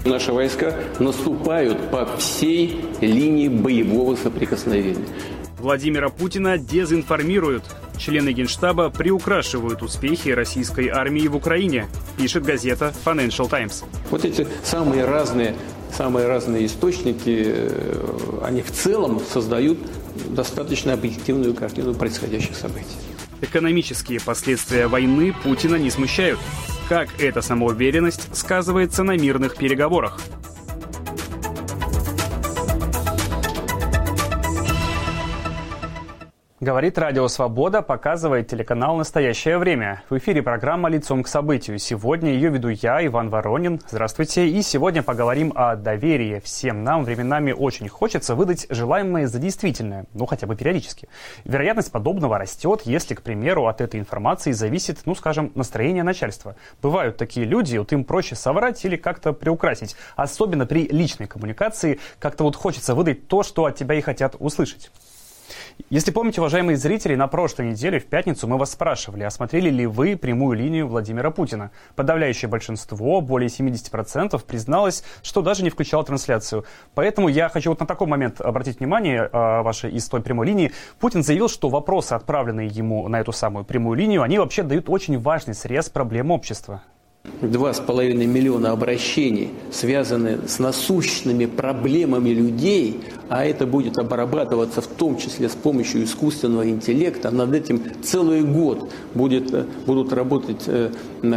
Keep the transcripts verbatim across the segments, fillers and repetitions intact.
Наши войска наступают по всей линии боевого соприкосновения. Владимира Путина дезинформируют. Члены Генштаба приукрашивают успехи российской армии в Украине, пишет газета Financial Times. Вот эти самые разные, самые разные источники, они в целом создают достаточно объективную картину происходящих событий. Экономические последствия войны Путина не смущают. Как эта самоуверенность сказывается на мирных переговорах? Говорит Радио Свобода, показывает телеканал «Настоящее время». В эфире программа «Лицом к событию». Сегодня ее веду я, Иван Воронин. Здравствуйте. И сегодня поговорим о доверии. Всем нам временами очень хочется выдать желаемое за действительное. Ну, хотя бы периодически. Вероятность подобного растет, если, к примеру, от этой информации зависит, ну, скажем, настроение начальства. Бывают такие люди, вот им проще соврать или как-то приукрасить. Особенно при личной коммуникации. Как-то вот хочется выдать то, что от тебя и хотят услышать. Если помните, уважаемые зрители, на прошлой неделе, в пятницу, мы вас спрашивали, а смотрели ли вы прямую линию Владимира Путина. Подавляющее большинство, более семьдесят процентов, призналось, что даже не включало трансляцию. Поэтому я хочу вот на такой момент обратить внимание э, ваше из той прямой линии. Путин заявил, что вопросы, отправленные ему на эту самую прямую линию, они вообще дают очень важный срез проблем общества. Два с половиной миллиона обращений, связанные с насущными проблемами людей, а это будет обрабатываться в том числе с помощью искусственного интеллекта. Над этим целый год будет, будут работать э,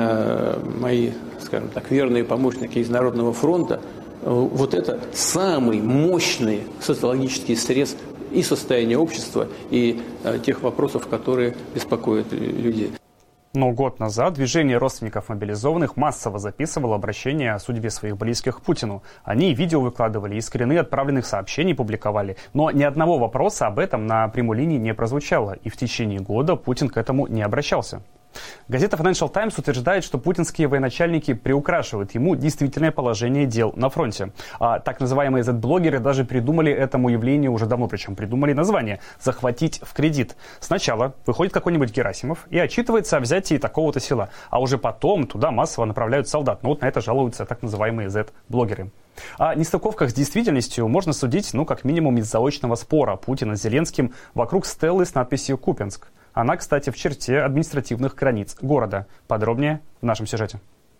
мои, скажем так, верные помощники из Народного фронта. Вот это самый мощный социологический срез и состояния общества, и э, тех вопросов, которые беспокоят людей. Но год назад движение родственников мобилизованных массово записывало обращения о судьбе своих близких к Путину. Они видео выкладывали и скрины отправленных сообщений публиковали. Но ни одного вопроса об этом на прямой линии не прозвучало. И в течение года Путин к этому не обращался. Газета Financial Times утверждает, что путинские военачальники приукрашивают ему действительное положение дел на фронте. А так называемые зет-блогеры даже придумали этому явлению уже давно, причем придумали название «захватить в кредит». Сначала выходит какой-нибудь Герасимов и отчитывается о взятии такого-то села, а уже потом туда массово направляют солдат. Но вот на это жалуются так называемые зет-блогеры. О нестыковках с действительностью можно судить, ну, как минимум, из заочного спора Путина с Зеленским вокруг стелы с надписью «Купенск». Она, кстати, в черте административных границ города. Подробнее в нашем сюжете.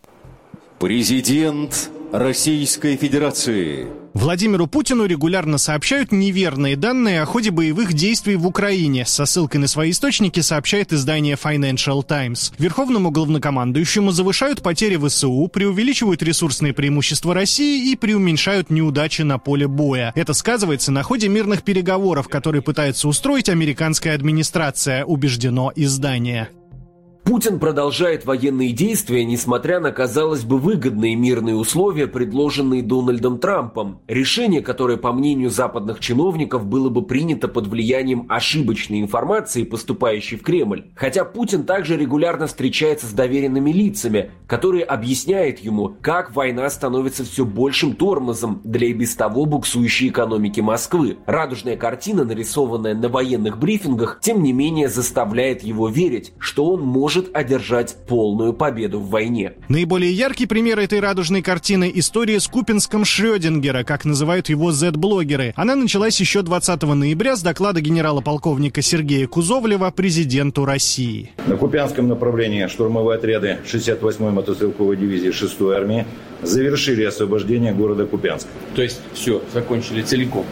Президент Российской Федерации. Владимиру Путину регулярно сообщают неверные данные о ходе боевых действий в Украине. Со ссылкой на свои источники сообщает издание Financial Times. Верховному главнокомандующему завышают потери ВСУ, преувеличивают ресурсные преимущества России и преуменьшают неудачи на поле боя. Это сказывается на ходе мирных переговоров, которые пытается устроить американская администрация, убеждено издание. Путин продолжает военные действия, несмотря на, казалось бы, выгодные мирные условия, предложенные Дональдом Трампом. Решение, которое, по мнению западных чиновников, было бы принято под влиянием ошибочной информации, поступающей в Кремль. Хотя Путин также регулярно встречается с доверенными лицами, которые объясняют ему, как война становится все большим тормозом для и без того буксующей экономики Москвы. Радужная картина, нарисованная на военных брифингах, тем не менее заставляет его верить, что он может одержать полную победу в войне. Наиболее яркий пример этой радужной картины – история с Купенском Шрёдингера, как называют его зет-блогеры. Она началась еще двадцатого ноября с доклада генерала-полковника Сергея Кузовлева президенту России. На Купянском направлении штурмовые отряды шестьдесят восьмой мотострелковой дивизии шестой армии завершили освобождение города Купянска. То есть все, закончили целиком.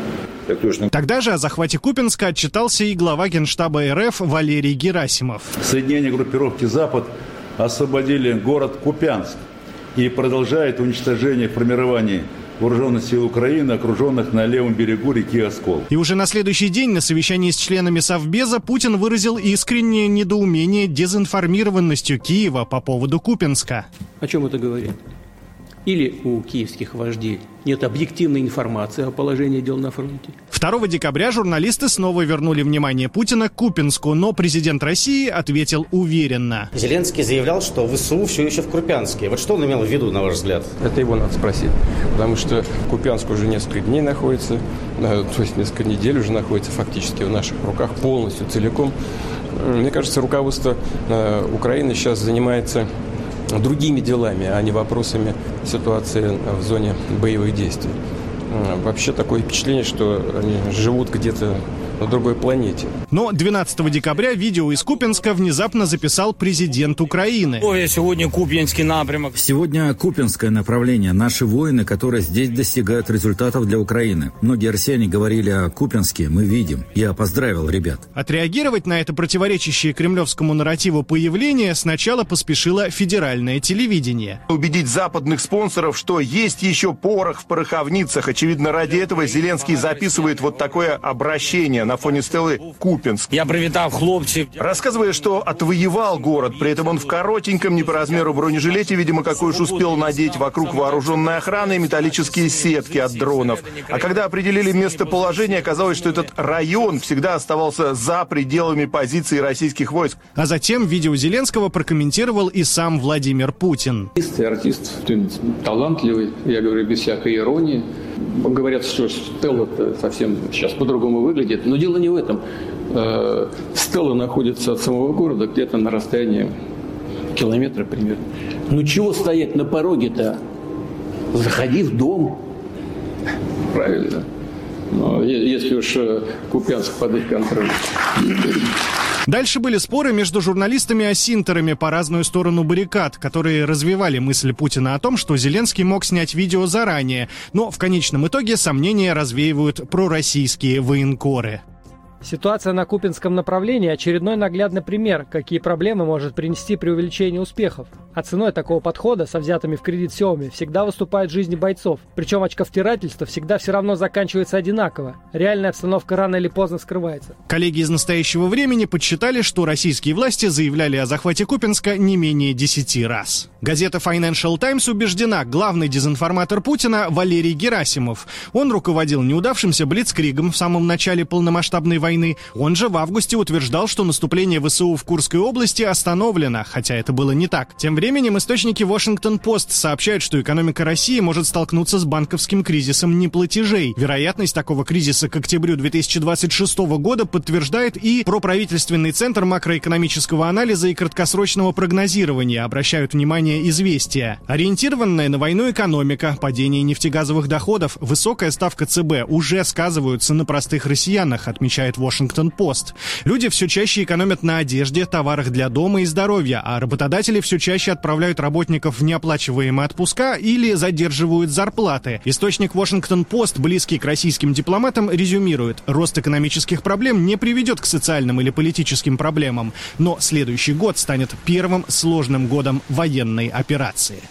Тогда же о захвате Купенска отчитался и глава Генштаба РФ Валерий Герасимов. Соединения группировки «Запад» освободили город Купянск и продолжает уничтожение формирований вооруженных сил Украины, окруженных на левом берегу реки Оскол. И уже на следующий день на совещании с членами Совбеза Путин выразил искреннее недоумение дезинформированностью Киева по поводу Купенска. О чем это говорит? Или у киевских вождей нет объективной информации о положении дел на фронте. второго декабря журналисты снова вернули внимание Путина к Купенску, но президент России ответил уверенно. Зеленский заявлял, что ВСУ все еще в Купянске. Вот что он имел в виду, на ваш взгляд? Это его надо спросить, потому что Купянск уже несколько дней находится, то есть несколько недель уже находится фактически в наших руках полностью, целиком. Мне кажется, руководство Украины сейчас занимается другими делами, а не вопросами ситуации в зоне боевых действий. Вообще такое впечатление, что они живут где-то на другой планете. Но двенадцатого декабря видео из Купянска внезапно записал президент Украины. Ой, сегодня Купянский напрямок. Сегодня Купянское направление. Наши воины, которые здесь достигают результатов для Украины. Многие россияне говорили о Купянске, мы видим. Я поздравил ребят. Отреагировать на это противоречащее кремлевскому нарративу появление сначала поспешило федеральное телевидение. Убедить западных спонсоров, что есть еще порох в пороховницах. Очевидно, ради этого Зеленский записывает вот такое обращение на фоне стелы Купянск. Я привитал хлопцев. Рассказывая, что отвоевал город, при этом он в коротеньком, не по размеру бронежилете, видимо, какой уж успел надеть вокруг вооруженной охраны, металлические сетки от дронов. А когда определили местоположение, оказалось, что этот район всегда оставался за пределами позиций российских войск. А затем видео Зеленского прокомментировал и сам Владимир Путин. Артист талантливый, я говорю без всякой иронии. Говорят, что Стелла совсем сейчас по-другому выглядит. Но дело не в этом. Стелла находится от самого города где-то на расстоянии километра примерно. Ну чего стоять на пороге-то? Заходи в дом. Правильно. Но если уж Купянск под их контролем. Дальше были споры между журналистами-осинтерами по разную сторону баррикад, которые развивали мысль Путина о том, что Зеленский мог снять видео заранее, но в конечном итоге сомнения развеивают пророссийские военкоры. Ситуация на Купянском направлении – очередной наглядный пример, какие проблемы может принести преувеличение успехов. А ценой такого подхода со взятыми в кредит сёмами всегда выступает жизнь бойцов. Причем очковтирательство всегда все равно заканчивается одинаково. Реальная обстановка рано или поздно скрывается. Коллеги из настоящего времени подсчитали, что российские власти заявляли о захвате Купянска не менее десяти раз. Газета Financial Times убеждена, главный дезинформатор Путина – Валерий Герасимов. Он руководил неудавшимся блицкригом в самом начале полномасштабной войны. Он же в августе утверждал, что наступление ВСУ в Курской области остановлено, хотя это было не так. Тем временем источники Washington-Post сообщают, что экономика России может столкнуться с банковским кризисом неплатежей. Вероятность такого кризиса к октябрю две тысячи двадцать шестого года подтверждает и проправительственный центр макроэкономического анализа и краткосрочного прогнозирования, обращают внимание «Известия». Ориентированная на войну экономика, падение нефтегазовых доходов, высокая ставка ЦБ уже сказываются на простых россиянах, отмечает Washington-Post. Люди все чаще экономят на одежде, товарах для дома и здоровья, а работодатели все чаще отправляют работников в неоплачиваемые отпуска или задерживают зарплаты. Источник Washington-Post, близкий к российским дипломатам, резюмирует: рост экономических проблем не приведет к социальным или политическим проблемам, но следующий год станет первым сложным годом военной операции.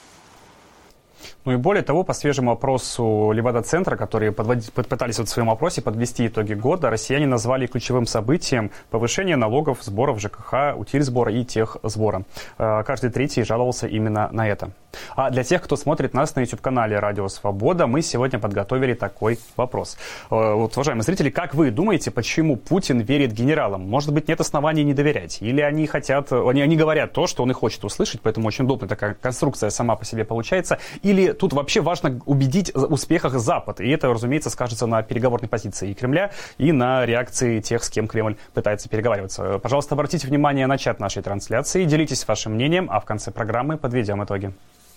Ну и более того, по свежему опросу Левада-центра, которые подводить, пытались в своем опросе подвести итоги года, россияне назвали ключевым событием повышение налогов, сборов ЖКХ, утильсбора и техсбора. Каждый третий жаловался именно на это. А для тех, кто смотрит нас на YouTube-канале «Радио Свобода», мы сегодня подготовили такой вопрос. Вот, уважаемые зрители, как вы думаете, почему Путин верит генералам? Может быть, нет оснований не доверять? Или они хотят, они, они говорят то, что он и хочет услышать, поэтому очень удобная такая конструкция сама по себе получается? Или тут вообще важно убедить в успехах Запад, и это, разумеется, скажется на переговорной позиции и Кремля, и на реакции тех, с кем Кремль пытается переговариваться. Пожалуйста, обратите внимание на чат нашей трансляции, делитесь вашим мнением, а в конце программы подведем итоги.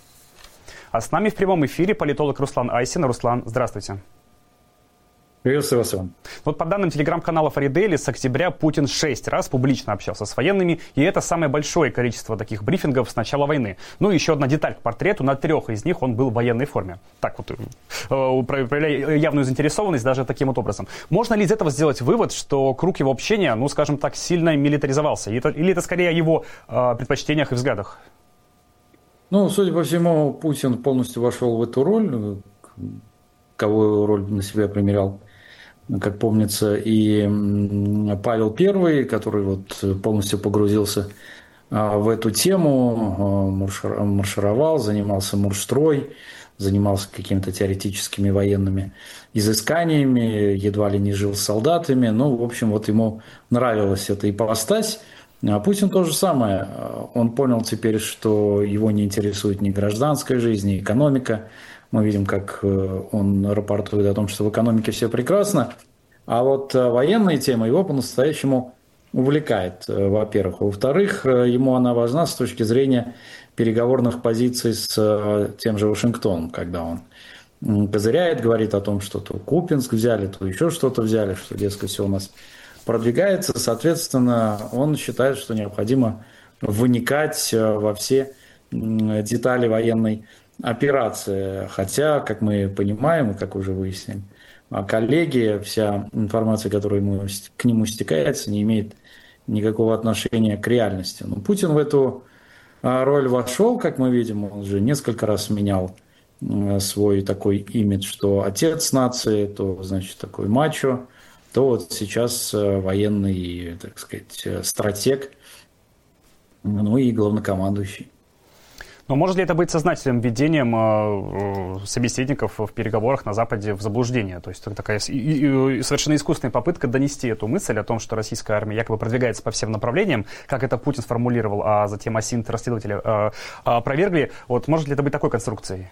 А с нами в прямом эфире политолог Руслан Айсин. Руслан, здравствуйте. Приветствую вас, Иван. Вот по данным телеграм-канала Фаридели, с октября Путин шесть раз публично общался с военными, и это самое большое количество таких брифингов с начала войны. Ну и еще одна деталь к портрету, на трех из них он был в военной форме. Так вот, проявляя явную заинтересованность даже таким вот образом. Можно ли из этого сделать вывод, что круг его общения, ну скажем так, сильно милитаризовался? Или это, или это скорее о его э, предпочтениях и взглядах? Ну, судя по всему, Путин полностью вошел в эту роль, кого роль на себя примерял, как помнится, и Павел Первый, который вот полностью погрузился в эту тему, маршировал, занимался мурштрой, занимался какими-то теоретическими военными изысканиями, едва ли не жил с солдатами. Ну, в общем, вот ему нравилась эта ипостась. А Путин то же самое. Он понял теперь, что его не интересует ни гражданская жизнь, ни экономика. Мы видим, как он рапортует о том, что в экономике все прекрасно. А вот военные темы его по-настоящему увлекает, во-первых. Во-вторых, ему она важна с точки зрения переговорных позиций с тем же Вашингтоном, когда он козыряет, говорит о том, что то Купинск взяли, то еще что-то взяли, что, дескать, все у нас продвигается. Соответственно, он считает, что необходимо вникать во все детали военной операции. Хотя, как мы понимаем, и как уже выяснили, коллеги, вся информация, которая ему, к нему стекается, не имеет никакого отношения к реальности. Но Путин в эту роль вошел, как мы видим, он уже несколько раз менял свой такой имидж, что отец нации, то, значит, такой мачо, то вот сейчас военный, так сказать, стратег, ну и главнокомандующий. Но может ли это быть сознательным введением э, собеседников в переговорах на Западе в заблуждение? То есть это такая и, и, и совершенно искусственная попытка донести эту мысль о том, что российская армия якобы продвигается по всем направлениям, как это Путин сформулировал, а затем ОСИНТ-расследователи э, опровергли. Вот может ли это быть такой конструкцией?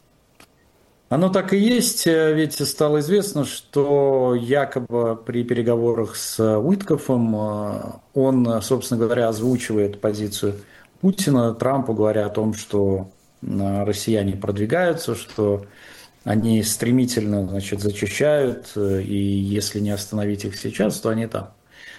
Оно так и есть, ведь стало известно, что якобы при переговорах с Уиткофом он, собственно говоря, озвучивает позицию Путина, Трампу, говоря о том, что россияне продвигаются, что они стремительно, значит, зачищают, и если не остановить их сейчас, то они там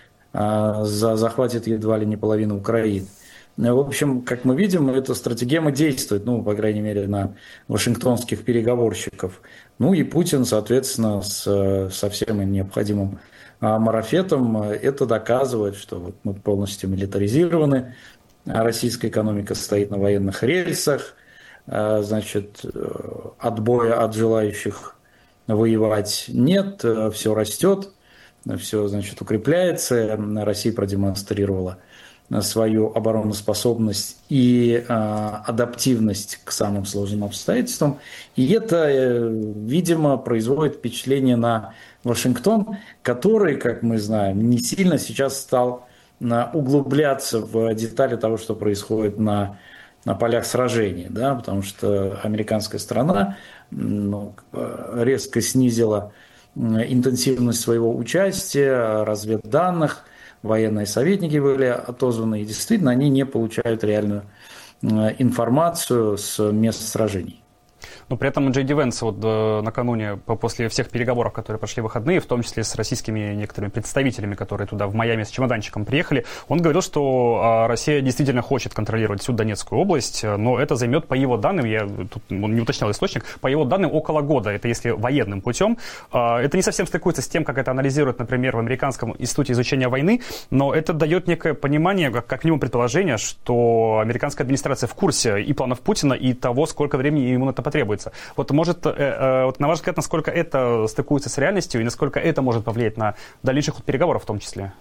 захватят едва ли не половину Украины. В общем, как мы видим, эта стратегема действует, ну, по крайней мере, на вашингтонских переговорщиков. Ну и Путин, соответственно, с, со всем необходимым марафетом это доказывает, что вот мы полностью милитаризированы, российская экономика стоит на военных рельсах, значит, отбоя от желающих воевать нет, все растет, все, значит, укрепляется. Россия продемонстрировала свою обороноспособность и а, адаптивность к самым сложным обстоятельствам. И это, видимо, производит впечатление на Вашингтон, который, как мы знаем, не сильно сейчас стал углубляться в детали того, что происходит на, на полях сражений, да, потому что американская сторона, ну, резко снизила интенсивность своего участия, разведданных, военные советники были отозваны, и действительно они не получают реальную информацию с мест сражений. Но при этом Джей Ди Венс вот э, накануне, после всех переговоров, которые прошли в выходные, в том числе с российскими некоторыми представителями, которые туда в Майами с чемоданчиком приехали, он говорил, что э, Россия действительно хочет контролировать всю Донецкую область, но это займет, по его данным, я тут он не уточнял источник, по его данным, около года, это если военным путем. Э, это не совсем стыкуется с тем, как это анализируют, например, в Американском институте изучения войны, но это дает некое понимание, как, как минимум предположение, что американская администрация в курсе и планов Путина, и того, сколько времени ему на это потребуется. Вот, может, э, э, вот, на ваш взгляд, насколько это стыкуется с реальностью и насколько это может повлиять на дальнейших вот переговоров в том числе?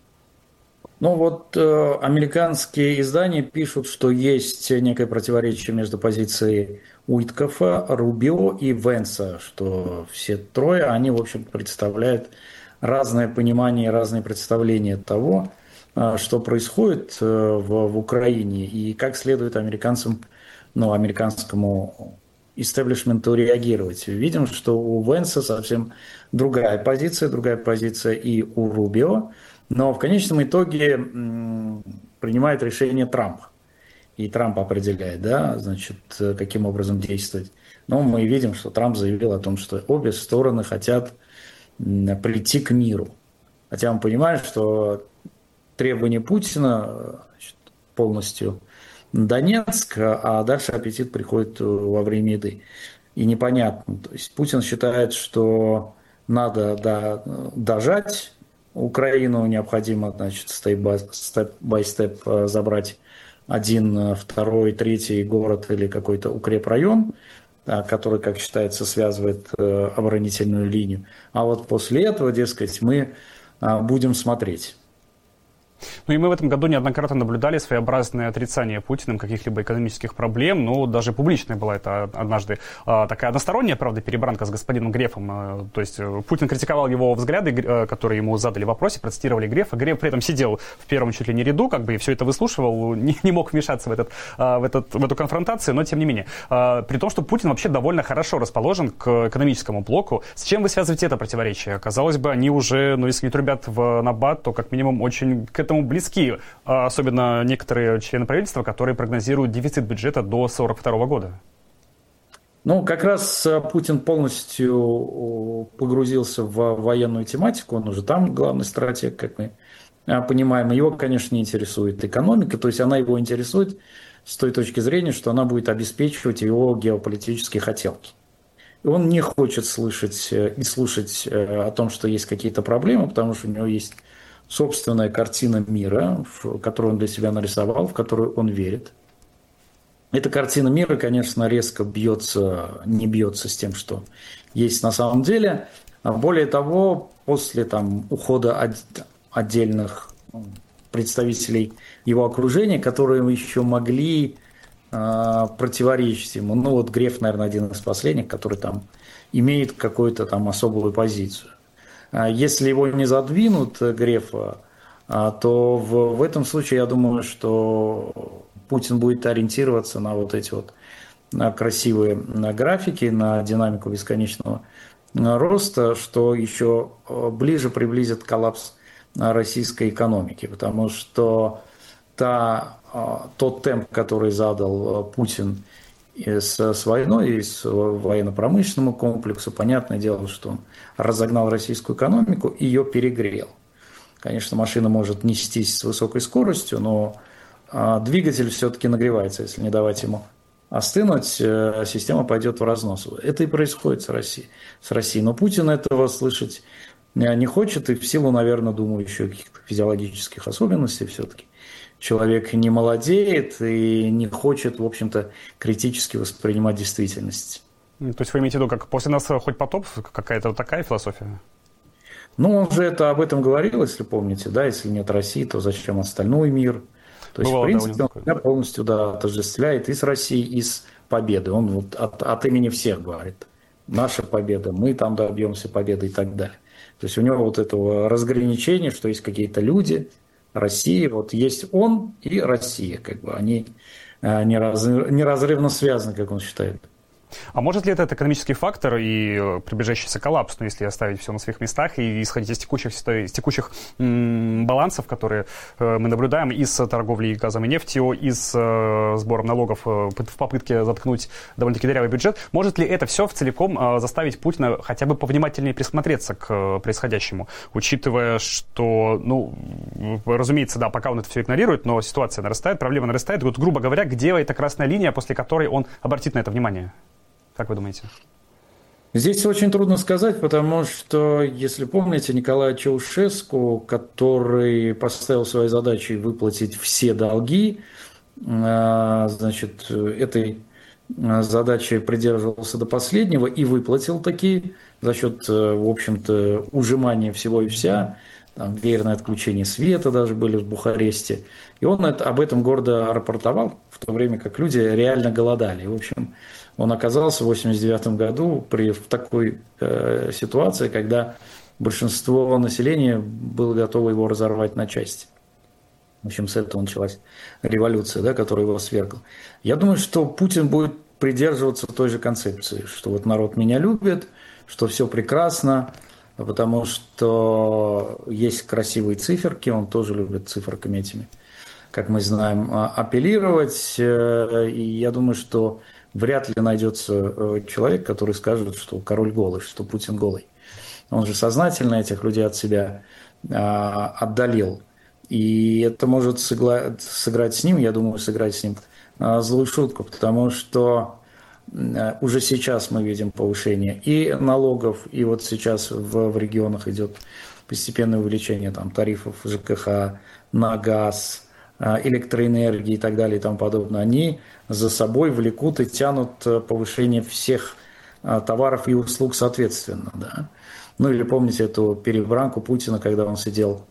Ну вот э, американские издания пишут, что есть некое противоречие между позицией Уиткофа, Рубио и Венса, что все трое, они, в общем, представляют разное понимание, разные представления того, э, что происходит э, в, в Украине и как следует американцам, ну, американскому истеблишменту реагировать. Видим, что у Венса совсем другая позиция, другая позиция и у Рубио, но в конечном итоге м, принимает решение Трамп. И Трамп определяет, да, значит, каким образом действовать. Но мы видим, что Трамп заявил о том, что обе стороны хотят м, прийти к миру. Хотя он понимает, что требования Путина, значит, полностью Донецк, а дальше аппетит приходит во время еды. И непонятно. То есть Путин считает, что надо до, дожать Украину, необходимо, значит, степ-бай-степ забрать один, второй, третий город или какой-то укрепрайон, который, как считается, связывает оборонительную линию. А вот после этого, дескать, мы будем смотреть. Ну и мы в этом году неоднократно наблюдали своеобразное отрицание Путиным каких-либо экономических проблем, ну даже публичная была это однажды такая односторонняя, правда, перебранка с господином Грефом, то есть Путин критиковал его взгляды, которые ему задали в вопросе, процитировали Грефа, Греф при этом сидел в первом чуть ли не ряду, как бы и все это выслушивал, не, не мог вмешаться в, этот, в, этот, в эту конфронтацию, но тем не менее, при том, что Путин вообще довольно хорошо расположен к экономическому блоку, с чем вы связываете это противоречие? Казалось бы, они уже, ну если не трубят в набат, то как минимум очень к этому близки, особенно некоторые члены правительства, которые прогнозируют дефицит бюджета до сорок второго года. Ну, как раз Путин полностью погрузился в военную тематику, он уже там главный стратег, как мы понимаем. Его, конечно, не интересует экономика, то есть она его интересует с той точки зрения, что она будет обеспечивать его геополитические хотелки. И он не хочет слышать и слушать о том, что есть какие-то проблемы, потому что у него есть собственная картина мира, которую он для себя нарисовал, в которую он верит. Эта картина мира, конечно, резко бьется, не бьется с тем, что есть на самом деле. Более того, после там, ухода от, отдельных представителей его окружения, которые еще могли э, противоречить ему, ну вот Греф, наверное, один из последних, который там имеет какую-то там особую позицию. Если его не задвинут, Грефа, то в, в этом случае я думаю, что Путин будет ориентироваться на вот эти вот на красивые на графики, на динамику бесконечного роста, что еще ближе приблизит коллапс российской экономики, потому что та, тот темп, который задал Путин с, с войной и с военно-промышленному комплексу, понятное дело, что он разогнал российскую экономику и ее перегрел. Конечно, машина может нестись с высокой скоростью, но а, двигатель все-таки нагревается. Если не давать ему остынуть, а, система пойдет в разнос. Это и происходит с Россией. С Россией. Но Путин этого слышать не хочет, и в силу, наверное, думаю, еще каких-то физиологических особенностей все-таки. Человек не молодеет и не хочет, в общем-то, критически воспринимать действительность. То есть вы имеете в виду, как после нас хоть потоп, какая-то вот такая философия? Ну, он же это об этом говорил, если помните, да, если нет России, то зачем остальной мир? То есть, Бывало, в принципе, да, он себя полностью да, отождествляет и с Россией, и с победой. Он вот от, от имени всех говорит. Наша победа, мы там добьемся победы и так далее. То есть у него вот этого разграничения, что есть какие-то люди, Россия, вот есть он и Россия, как бы они неразрывно связаны, как он считает. А может ли этот экономический фактор и приближающийся коллапс, ну, если оставить все на своих местах и исходить из текущих, из текущих м- балансов, которые э, мы наблюдаем и с торговлей газом и нефтью, и с э, сбором налогов э, в попытке заткнуть довольно-таки дырявый бюджет, может ли это все в целиком э, заставить Путина хотя бы повнимательнее присмотреться к э, происходящему, учитывая, что, ну, разумеется, да, пока он это все игнорирует, но ситуация нарастает, проблема нарастает, вот, грубо говоря, где эта красная линия, после которой он обратит на это внимание? Как вы думаете? Здесь очень трудно сказать, потому что, если помните, Николай Чаушеску, который поставил своей задачей выплатить все долги, значит, этой задачи придерживался до последнего и выплатил такие за счет, в общем-то, ужимания всего и вся. Там веерное отключение света даже были в Бухаресте. И он это, об этом гордо рапортовал, в то время как люди реально голодали. И, в общем, он оказался в восемьдесят девятом году при, в такой э, ситуации, когда большинство населения было готово его разорвать на части. В общем, с этого началась революция, да, которая его свергла. Я думаю, что Путин будет придерживаться той же концепции, что вот народ меня любит, что все прекрасно, потому что есть красивые циферки, он тоже любит циферками этими, как мы знаем, апеллировать. И я думаю, что вряд ли найдется человек, который скажет, что король голый, что Путин голый. Он же сознательно этих людей от себя отдалил. И это может сыграть с ним, я думаю, сыграть с ним злую шутку, потому что уже сейчас мы видим повышение и налогов, и вот сейчас в, в регионах идет постепенное увеличение там, тарифов ЖКХ на газ, электроэнергии и так далее и тому подобное. Они за собой влекут и тянут повышение всех товаров и услуг соответственно. Да? Ну или помните эту перебранку Путина, когда он сидел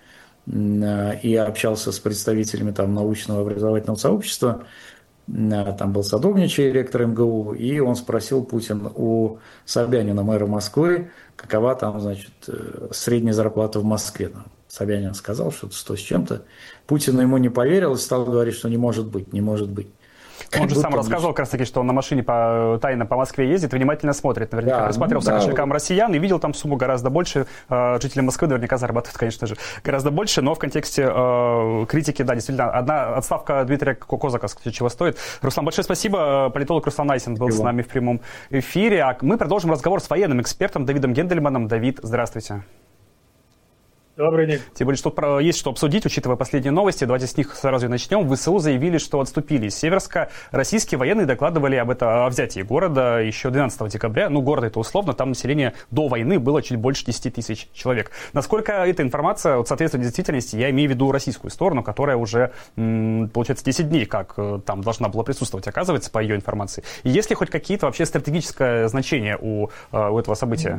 и общался с представителями там научного образовательного сообщества. Там был Садовничий, ректор эм гэ у, и он спросил Путин у Собянина, мэра Москвы, какова там, значит, средняя зарплата в Москве. Собянин сказал, что это сто с чем-то. Путин ему не поверил и стал говорить, что не может быть, не может быть. Он же сам рассказывал как раз таки, что он на машине по, тайно по Москве ездит, внимательно смотрит. Наверняка да, рассматривался да, кошелькам да. россиян и видел там сумму гораздо больше. Жители Москвы наверняка зарабатывают, конечно же, гораздо больше, но в контексте э, критики, да, действительно, одна отставка Дмитрия Козака чего стоит. Руслан, большое спасибо. Политолог Руслан Айсин был Его. с нами в прямом эфире. А мы продолжим разговор с военным экспертом Давидом Гендельманом. Давид, здравствуйте. Добрый день. Тем более, что есть что обсудить, учитывая последние новости. Давайте с них сразу и начнем. В ВСУ заявили, что отступили из Северска. Российские военные докладывали об этом, о взятии города еще двенадцатого декабря. Ну, город это условно, там население до войны было чуть больше десяти тысяч человек. Насколько эта информация вот, соответствует действительности, я имею в виду российскую сторону, которая уже, м, получается, десять дней как там должна была присутствовать, оказывается, по ее информации. И есть ли хоть какие-то вообще стратегическое значение у, у этого события?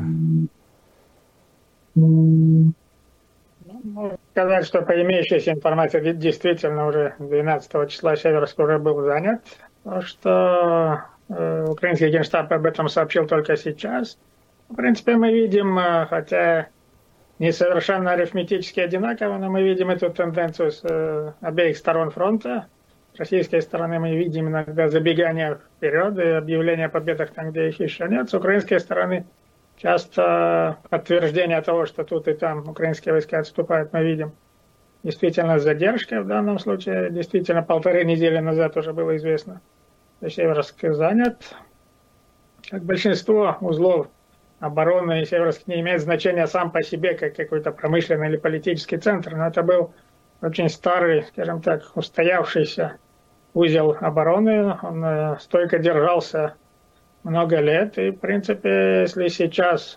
Можно сказать, что по имеющейся информации действительно уже двенадцатого числа Северск уже был занят. То, что э, украинский генштаб об этом сообщил только сейчас. В принципе, мы видим, э, хотя не совершенно арифметически одинаково, но мы видим эту тенденцию с э, обеих сторон фронта. С российской стороны мы видим иногда забегание вперед и объявление о победах там, где их еще нет. С украинской стороны часто подтверждение того, что тут и там украинские войска отступают, мы видим. Действительно, задержка в данном случае. Действительно, полторы недели назад уже было известно, что Северск занят. Как большинство узлов обороны, Северск не имеет значения сам по себе, как какой-то промышленный или политический центр, но это был очень старый, скажем так, устоявшийся узел обороны. Он стойко держался много лет. И, в принципе, если сейчас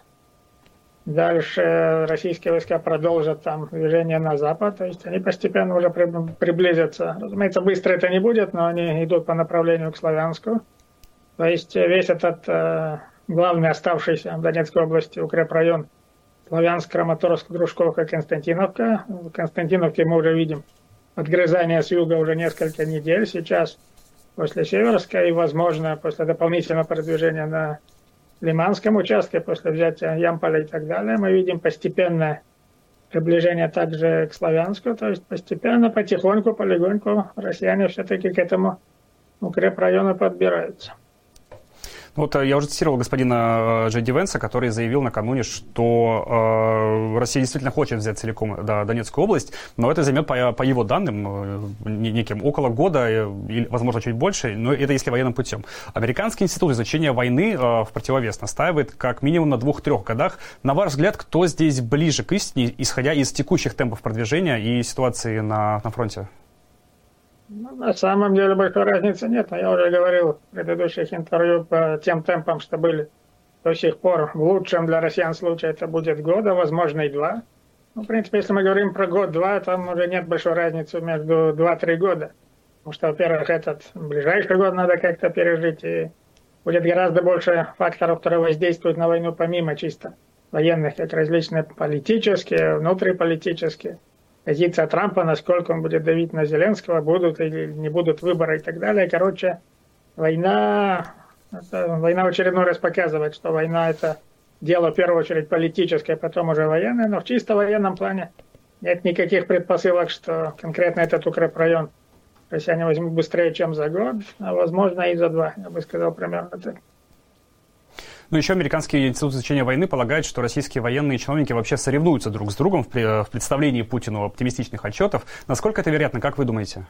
дальше российские войска продолжат там движение на запад, то есть они постепенно уже приблизятся. Разумеется, быстро это не будет, но они идут по направлению к Славянску. То есть весь этот э, главный оставшийся в Донецкой области укрепрайон Славянск, Краматорск, Грушковка, Константиновка. В Константиновке мы уже видим подгрызание с юга уже несколько недель. Сейчас после Северска и, возможно, после дополнительного продвижения на Лиманском участке, после взятия Ямполя и так далее, мы видим постепенное приближение также к Славянску, то есть постепенно, потихоньку, полегоньку россияне все-таки к этому укрепрайону подбираются. Вот я уже цитировал господина Джей Ди Венса, который заявил накануне, что э, Россия действительно хочет взять целиком да, Донецкую область, но это займет, по, по его данным, э, неким около года, или, возможно, чуть больше, но это если военным путем. Американский институт изучения войны э, в противовес настаивает как минимум на двух-трех годах. На ваш взгляд, кто здесь ближе к истине, исходя из текущих темпов продвижения и ситуации на, на фронте? Ну, на самом деле большой разницы нет. Я уже говорил в предыдущих интервью по тем темпам, что были до сих пор. В лучшем для россиян случае это будет года, возможно, и два. Ну, в принципе, если мы говорим про год-два, там уже нет большой разницы между два-три года. Потому что, во-первых, этот ближайший год надо как-то пережить. И будет гораздо больше факторов, которые воздействуют на войну, помимо чисто военных, как различные политические, внутриполитические. Позиция Трампа, насколько он будет давить на Зеленского, будут или не будут выборы и так далее. Короче, война, это, война в очередной раз показывает, что война это дело в первую очередь политическое, потом уже военное, но в чисто военном плане нет никаких предпосылок, что конкретно этот укрепрайон россияне возьмут быстрее, чем за год, а возможно и за два, я бы сказал примерно так. Но еще Американский институт изучения войны полагает, что российские военные чиновники вообще соревнуются друг с другом в представлении Путину оптимистичных отчетов. Насколько это вероятно, как вы думаете?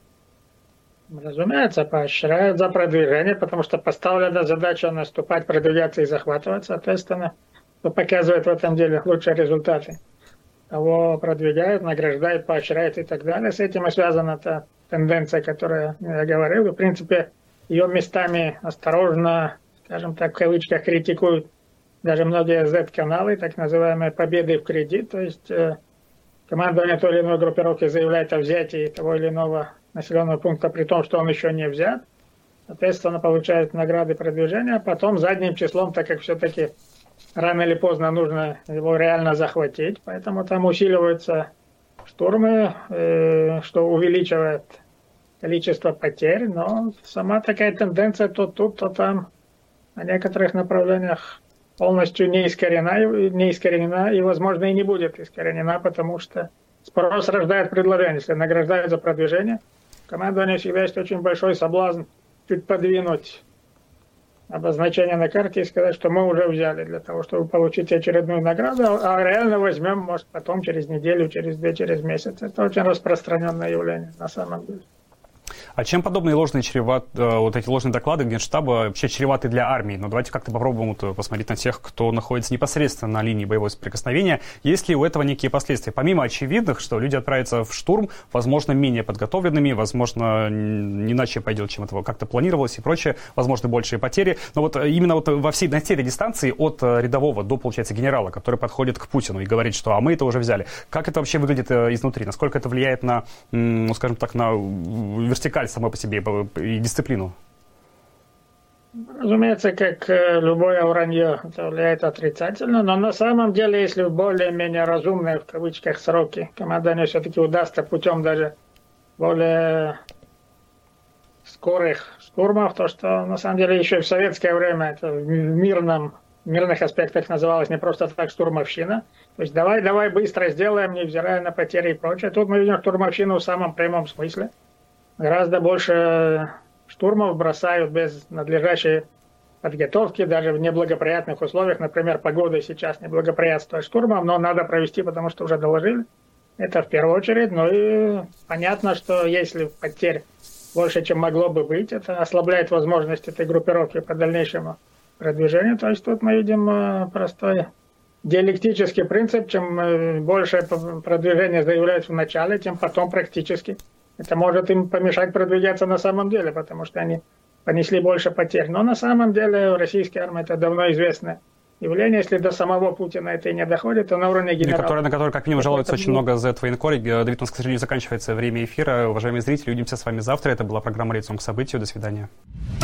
Разумеется, поощряют за продвижение, потому что поставлена задача наступать, продвигаться и захватывать, соответственно, что показывает в этом деле лучшие результаты. Кого продвигают, награждают, поощряют и так далее. С этим и связана та тенденция, которую я говорил. В принципе, ее местами осторожно, скажем так, в кавычках, критикуют даже многие зет-каналы, так называемые победы в кредит. То есть э, командование той или иной группировки заявляет о взятии того или иного населенного пункта, при том, что он еще не взят. Соответственно, получает награды продвижения, а потом задним числом, так как все-таки рано или поздно нужно его реально захватить, поэтому там усиливаются штурмы, э, что увеличивает количество потерь, но сама такая тенденция то тут, то там на некоторых направлениях полностью не искоренена, не искоренена и, возможно, и не будет искоренена, потому что спрос рождает предложение. Если награждают за продвижение, командованию всегда есть очень большой соблазн чуть подвинуть обозначение на карте и сказать, что мы уже взяли для того, чтобы получить очередную награду, а реально возьмем, может, потом через неделю, через две, через месяц. Это очень распространенное явление на самом деле. А чем подобные ложные чреват, вот эти ложные доклады Генштаба вообще чреваты для армии? Но давайте как-то попробуем вот посмотреть на тех, кто находится непосредственно на линии боевого соприкосновения. Есть ли у этого некие последствия? Помимо очевидных, что люди отправятся в штурм, возможно, менее подготовленными, возможно, не иначе пойдет, чем этого как-то планировалось и прочее, возможно, большие потери. Но вот именно вот во всей, на всей этой дистанции от рядового до, получается, генерала, который подходит к Путину и говорит, что а мы это уже взяли. Как это вообще выглядит изнутри? Насколько это влияет на, ну, скажем так, на вертикаль самой по себе и дисциплину? Разумеется, как любое вранье, это влияет отрицательно, но на самом деле, если в более-менее разумные, в кавычках, сроки командованию все-таки удастся путем даже более скорых штурмов, то, что на самом деле еще и в советское время это в мирном, в мирных аспектах называлось не просто так штурмовщина, то есть давай-давай быстро сделаем, невзирая на потери и прочее. Тут мы видим штурмовщину в самом прямом смысле. Гораздо больше штурмов бросают без надлежащей подготовки, даже в неблагоприятных условиях. Например, погода сейчас неблагоприятствует штурмам, но надо провести, потому что уже доложили. Это в первую очередь. Ну и понятно, что если потерь больше, чем могло бы быть, это ослабляет возможность этой группировки по дальнейшему продвижению. То есть тут мы видим простой диалектический принцип. Чем больше продвижение заявляют в начале, тем потом практически это может им помешать продвигаться на самом деле, потому что они понесли больше потерь. Но на самом деле в российской армии это давно известное явление. Если до самого Путина это и не доходит, то на уровне генерала... Который, на который, как минимум, жалуется очень много Z-военкоры. Давид, у нас, к сожалению, заканчивается время эфира. Уважаемые зрители, увидимся с вами завтра. Это была программа «Лицом к событию». До свидания.